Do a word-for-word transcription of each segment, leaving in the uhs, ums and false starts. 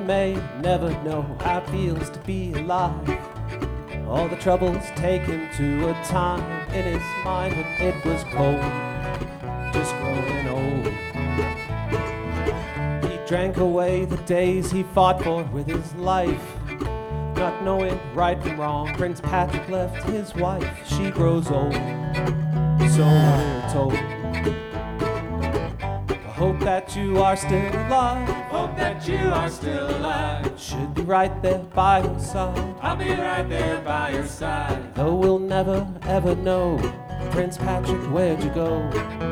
may never know how it feels to be alive. All the troubles take him to a time in his mind when it was cold, just growing old. He drank away the days he fought for with his life, not knowing right from wrong. Prince Patrick left his wife, she grows old, so we're told. I hope that you are still alive. Hope that you are still alive. Should be right there by your side. I'll be right there by your side. Though we'll never ever know, Prince Patrick, where'd you go?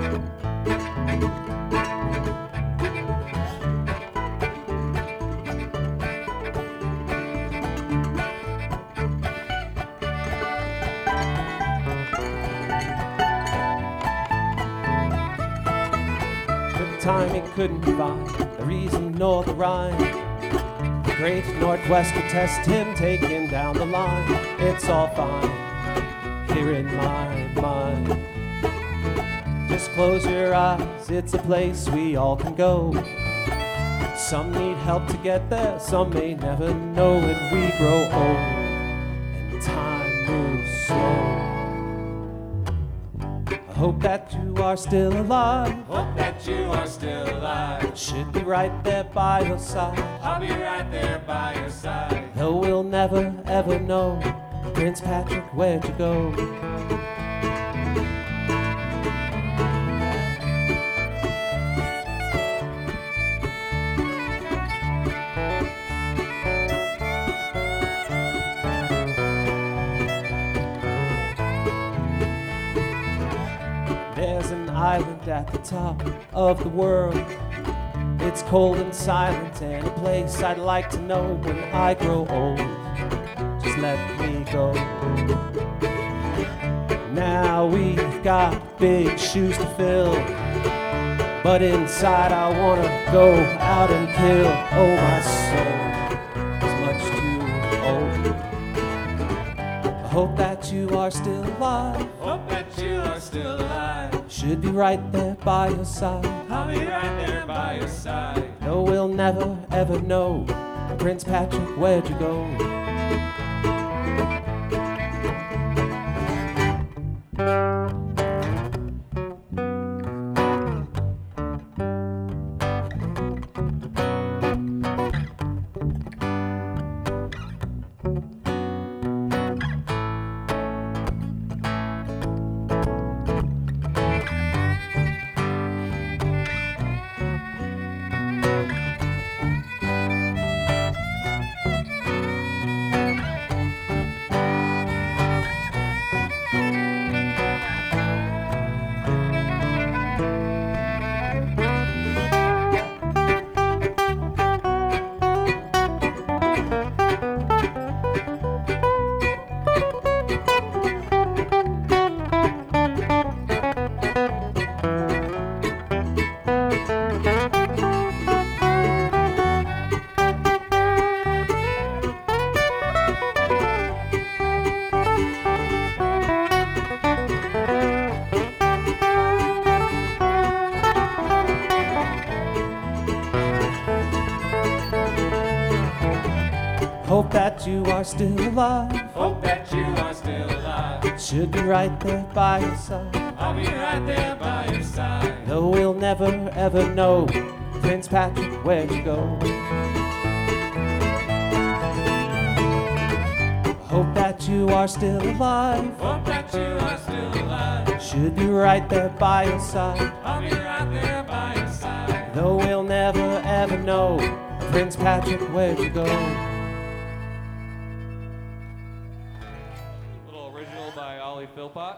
Time he couldn't find the reason nor the rhyme. The great Northwest would test him, take him down the line. It's all fine here in my mind. Just close your eyes, it's a place we all can go. Some need help to get there, some may never know when we grow old and time moves slow. I hope that you are still alive. Hope that you are still alive. Should be right there by your side. I'll be right there by your side. Though we'll never ever know, Prince Patrick, where'd you go? There's an island at the top of the world. It's cold and silent and a place I'd like to know when I grow old. Just let me go. Now we've got big shoes to fill, but inside I wanna go out and kill. Oh, my soul is much too old. I hope that you are still alive. Hope that you are still alive. Should be right there by your side. I'll be right there by your side. No, we'll never ever know, Prince Patrick, where'd you go? Hope that you are still alive. Hope that you are still alive. Should be right there by your side. I'll be right there by your side. Though we'll never ever know, Prince Patrick, where'd you go? Hope that you are still alive. Hope that you are still alive. Should be right there by your side. I'll be right there by your side. Though we'll never ever know, Prince Patrick, where'd you go? Little original by Ollie Philpott.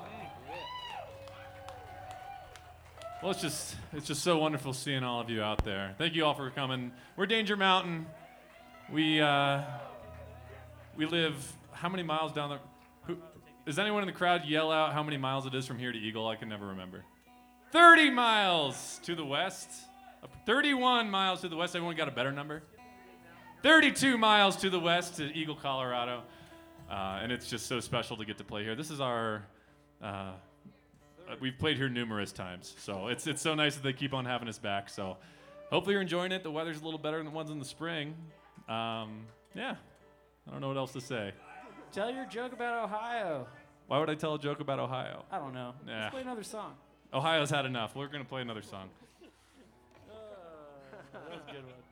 Well, it's just it's just so wonderful seeing all of you out there. Thank you all for coming. We're Danger Mountain. We uh, we live how many miles down the? Who, does anyone in the crowd yell out how many miles it is from here to Eagle? I can never remember. thirty miles to the west. thirty-one miles to the west. Everyone got a better number? thirty-two miles to the west to Eagle, Colorado. Uh, and it's just so special to get to play here. This is our, uh, we've played here numerous times. So it's it's so nice that they keep on having us back. So hopefully you're enjoying it. The weather's a little better than the ones in the spring. Um, yeah, I don't know what else to say. Tell your joke about Ohio. Why would I tell a joke about Ohio? I don't know. Nah. Let's play another song. Ohio's had enough. We're gonna play another song. That was a good one.